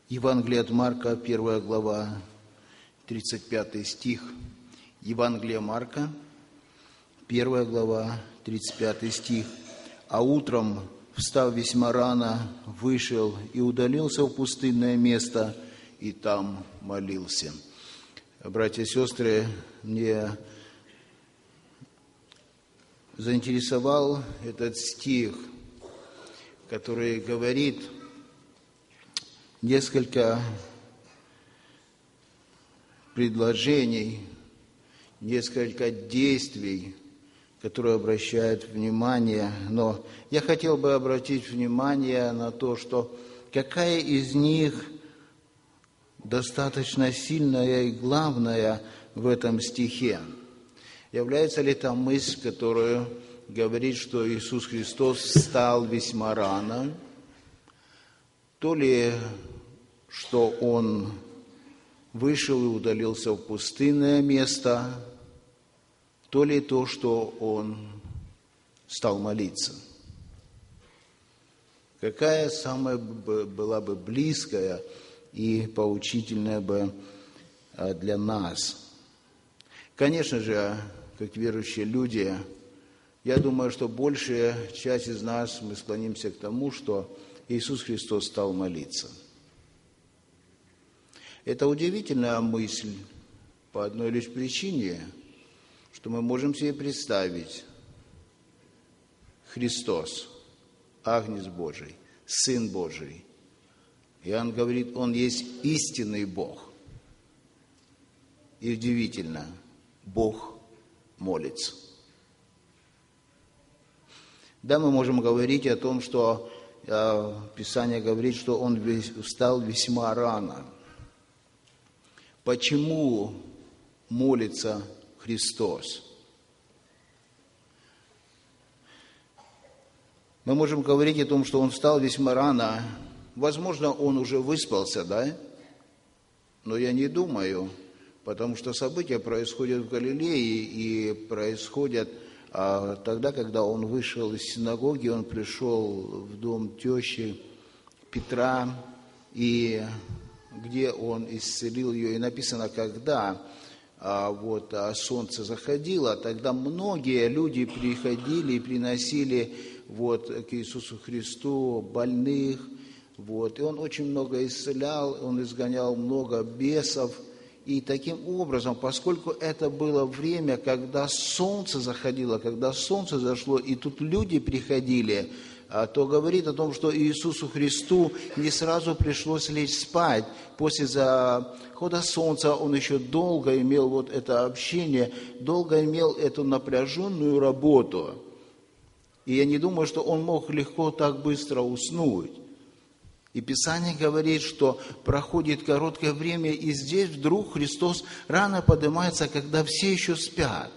Евангелие от Марка, 1 глава, 35 стих. Евангелие Марка, 1 глава, 35 стих. «А утром, встав весьма рано, вышел и удалился в пустынное место, и там молился». Братья и сестры, мне заинтересовал этот стих, который говорит несколько предложений, несколько действий, которые обращают внимание. Но я хотел бы обратить внимание на то, что какая из них достаточно сильная и главная в этом стихе. Является ли та мысль, которая говорит, что Иисус Христос встал весьма рано, то ли, что Он вышел и удалился в пустынное место, то ли то, что Он стал молиться. Какая самая была бы близкая и поучительная бы для нас? Конечно же, как верующие люди, я думаю, что большая часть из нас, мы склонимся к тому, что Иисус Христос стал молиться. Это удивительная мысль по одной лишь причине, что мы можем себе представить: Христос, Агнец Божий, Сын Божий. Иоанн говорит, Он есть истинный Бог. И удивительно, Бог молится. Да, мы можем говорить о том, что Писание говорит, что Он встал весьма рано. Почему молится Христос? Мы можем говорить о том, что Он встал весьма рано. Возможно, Он уже выспался, да? Но я не думаю, потому что события происходят в Галилее и происходят тогда, когда Он вышел из синагоги, Он пришел в дом тещи Петра, и где Он исцелил ее. И написано, когда солнце заходило, тогда многие люди приходили и приносили к Иисусу Христу больных. И Он очень много исцелял, Он изгонял много бесов. И таким образом, поскольку это было время, когда солнце заходило, когда солнце зашло, и тут люди приходили, то говорит о том, что Иисусу Христу не сразу пришлось лечь спать. После захода солнца Он еще долго имел это общение, долго имел эту напряженную работу. И я не думаю, что Он мог легко так быстро уснуть. И Писание говорит, что проходит короткое время, и здесь вдруг Христос рано поднимается, когда все еще спят.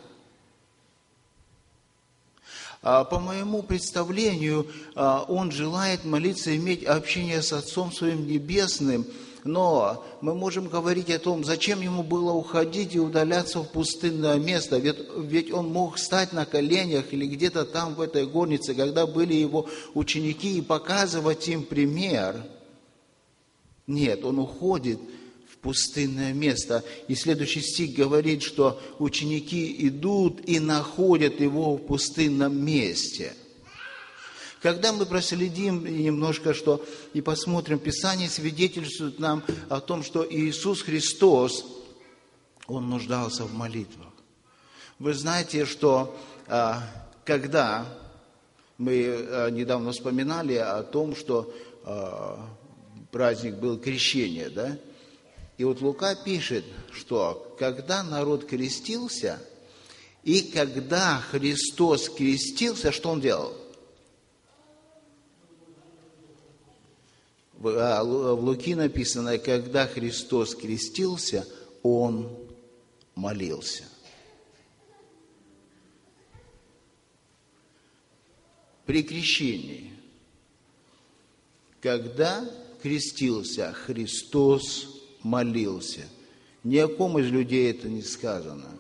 По моему представлению, Он желает молиться, иметь общение с Отцом Своим Небесным, но мы можем говорить о том, зачем Ему было уходить и удаляться в пустынное место, ведь Он мог встать на коленях или где-то там в этой горнице, когда были Его ученики, и показывать им пример. Нет, Он уходит в пустынное место. И следующий стих говорит, что ученики идут и находят Его в пустынном месте. Когда мы проследим немножко, и посмотрим, Писание свидетельствует нам о том, что Иисус Христос, Он нуждался в молитвах. Вы знаете, что когда мы недавно вспоминали о том, что праздник был крещения, да? И Лука пишет, что когда народ крестился, и когда Христос крестился, что Он делал? В Луки написано, когда Христос крестился, Он молился. При крещении, когда крестился, Христос молился. Ни о ком из людей это не сказано.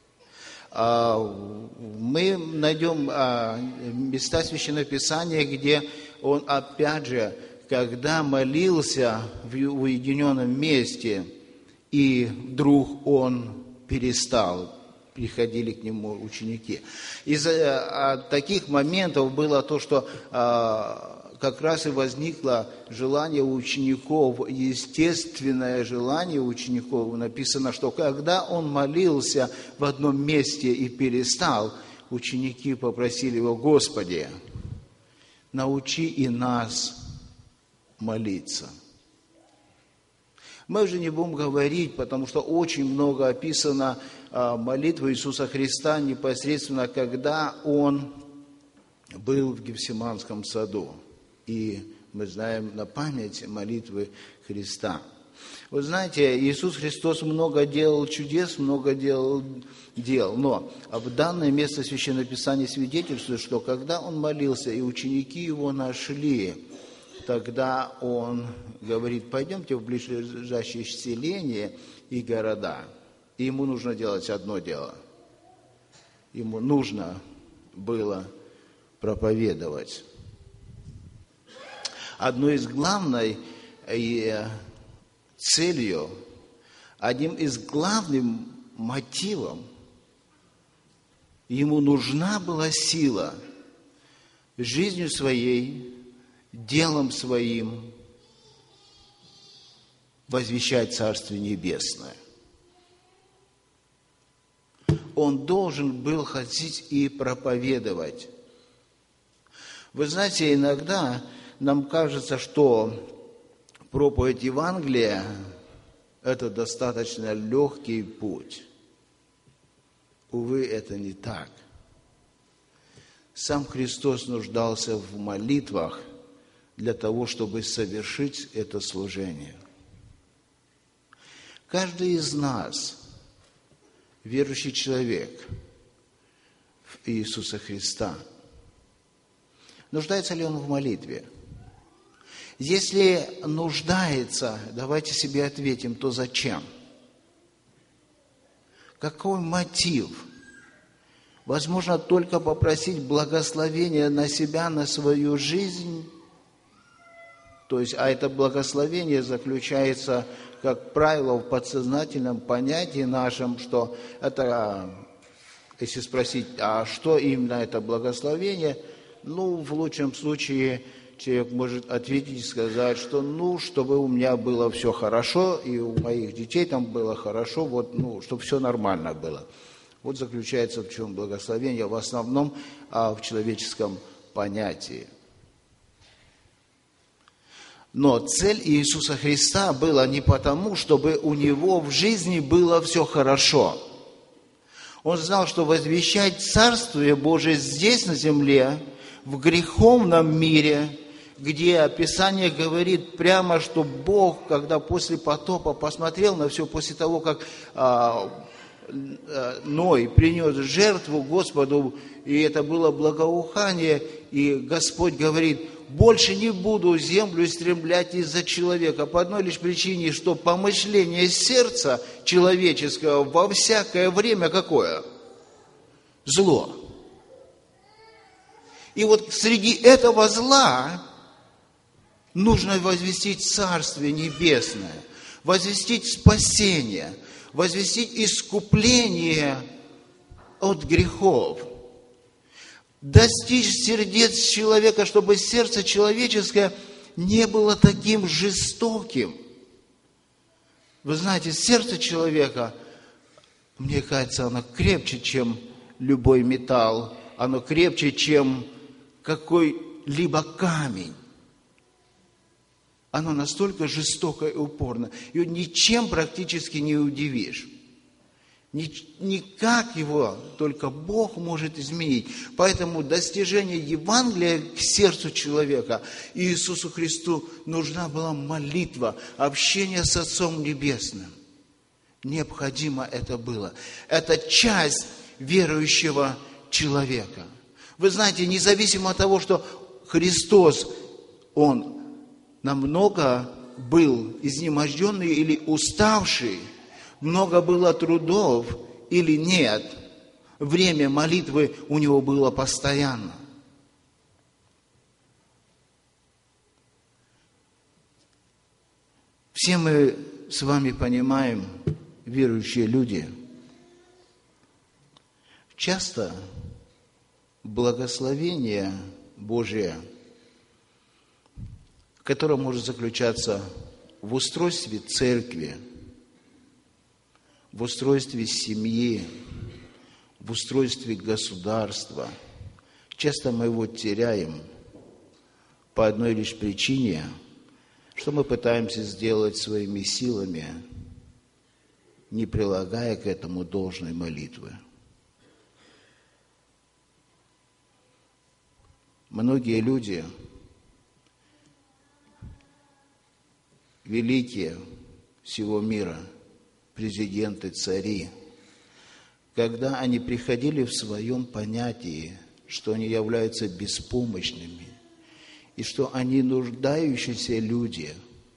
Мы найдем места Священного Писания, где Он опять же когда молился в уединенном месте, и вдруг он перестал, приходили к нему ученики. Из таких моментов было то, что как раз и возникло желание у учеников, естественное желание у учеников. Написано, что когда он молился в одном месте и перестал, ученики попросили его: Господи, научи и нас молиться. Мы уже не будем говорить, потому что очень много описано молитвы Иисуса Христа непосредственно, когда Он был в Гефсиманском саду. И мы знаем на память молитвы Христа. Вы знаете, Иисус Христос много делал чудес, много делал дел, но в данное место Священного Писания свидетельствует, что когда Он молился, и ученики Его нашли, тогда Он говорит: пойдемте в ближайшие селения и города. И Ему нужно делать одно дело. Ему нужно было проповедовать. Одной из главной целью, одним из главных мотивов, Ему нужна была сила жизнью своей, делом своим возвещать Царствие Небесное. Он должен был ходить и проповедовать. Вы знаете, иногда нам кажется, что проповедь Евангелия – это достаточно легкий путь. Увы, это не так. Сам Христос нуждался в молитвах для того, чтобы совершить это служение. Каждый из нас, верующий человек в Иисуса Христа, нуждается ли он в молитве? Если нуждается, давайте себе ответим, то зачем? Какой мотив? Возможно, только попросить благословения на себя, на свою жизнь. То есть, а это благословение заключается, как правило, в подсознательном понятии нашем, что это, если спросить, а что именно это благословение, в лучшем случае человек может ответить и сказать, что, чтобы у меня было все хорошо, и у моих детей там было хорошо, чтобы все нормально было. Вот заключается в чем благословение, в основном в человеческом понятии. Но цель Иисуса Христа была не потому, чтобы у Него в жизни было все хорошо. Он знал, что возвещать Царствие Божие здесь, на земле, в греховном мире, где Писание говорит прямо, что Бог, когда после потопа посмотрел на все, после того, как Ной принес жертву Господу, и это было благоухание, и Господь говорит: больше не буду землю истреблять из-за человека, по одной лишь причине, что помышление сердца человеческого во всякое время какое? Зло. И вот среди этого зла нужно возвестить Царствие Небесное, возвестить спасение, возвестить искупление от грехов, достичь сердец человека, чтобы сердце человеческое не было таким жестоким. Вы знаете, сердце человека, мне кажется, оно крепче, чем любой металл, оно крепче, чем какой-либо камень. Оно настолько жестоко и упорно. Ее ничем практически не удивишь. Никак его только Бог может изменить. Поэтому достижение Евангелия к сердцу человека Иисусу Христу нужна была молитва, общение с Отцом Небесным. Необходимо это было. Это часть верующего человека. Вы знаете, независимо от того, что Христос, Он намного был изнеможденный или уставший, много было трудов или нет, время молитвы у него было постоянно. Все мы с вами понимаем, верующие люди, часто благословение Божие, которое может заключаться в устройстве церкви, в устройстве семьи, в устройстве государства, часто мы его теряем по одной лишь причине, что мы пытаемся сделать своими силами, не прилагая к этому должной молитвы. Многие люди, великие всего мира, президенты, цари, когда они приходили в своем понятии, что они являются беспомощными, и что они нуждающиеся люди.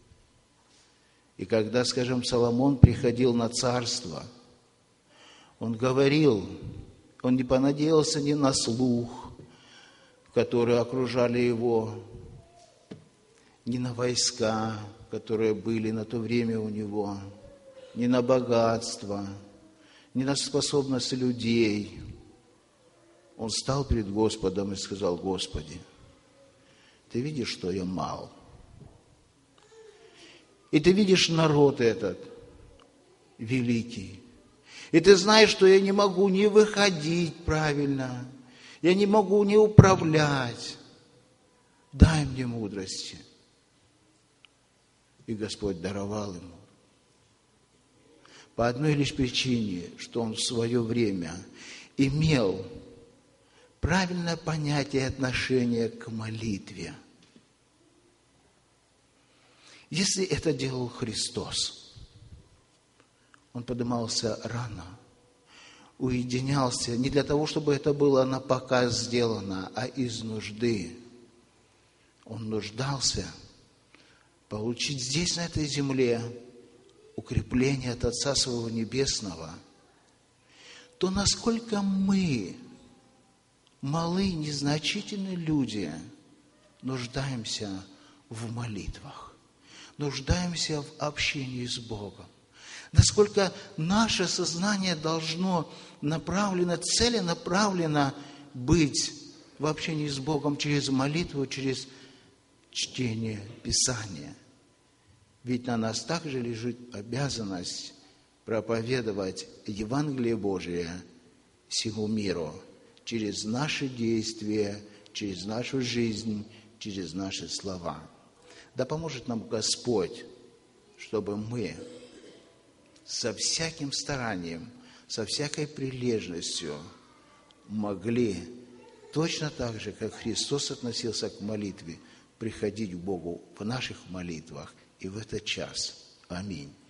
И когда, скажем, Соломон приходил на царство, он говорил, он не понадеялся ни на слух, которые окружали его, ни на войска, которые были на то время у него, ни на богатство, ни на способность людей. Он стал перед Господом и сказал: Господи, Ты видишь, что я мал. И Ты видишь народ этот великий. И Ты знаешь, что я не могу ни выходить правильно, я не могу ни управлять. Дай мне мудрости. И Господь даровал ему. По одной лишь причине, что он в свое время имел правильное понятие и отношение к молитве. Если это делал Христос, Он поднимался рано, уединялся не для того, чтобы это было на показ сделано, а из нужды. Он нуждался получить здесь, на этой земле, укрепление от Отца Своего Небесного. То насколько мы, малые, незначительные люди, нуждаемся в молитвах, нуждаемся в общении с Богом. Насколько наше сознание должно направлено, целенаправленно быть в общении с Богом через молитву, через чтение Писания. Ведь на нас также лежит обязанность проповедовать Евангелие Божие всему миру через наши действия, через нашу жизнь, через наши слова. Да поможет нам Господь, чтобы мы со всяким старанием, со всякой прилежностью могли точно так же, как Христос относился к молитве, приходить к Богу в наших молитвах и в этот час. Аминь.